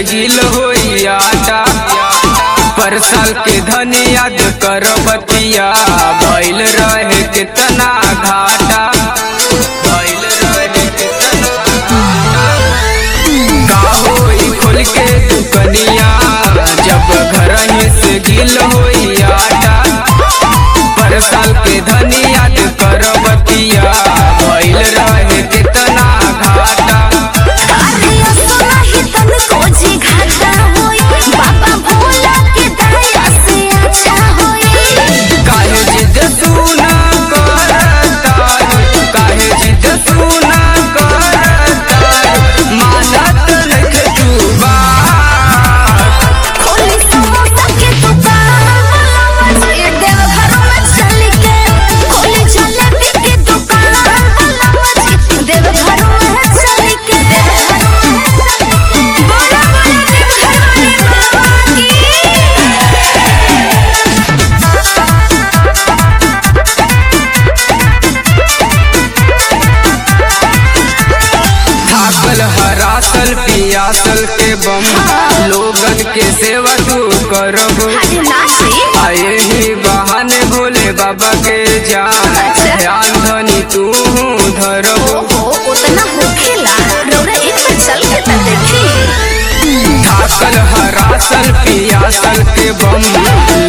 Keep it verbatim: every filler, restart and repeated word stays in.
से गिल होई आटा। पर साल के धन याद कर बतिया भइल रहे कितना घाटा, भइल रहे कितना घाटा। का होई खोल के दुकनिया जब घर ही से गिल होई आटा। पर साल के धन याद कर बतिया भइल रहे कितना घाटा। हरासल पियासल के बम लोगन के सेवा तू करब। आए ही बहाने भोले बाबा के जान ध्यान धनी तू धरब। थाकल हरासल पियासल के बम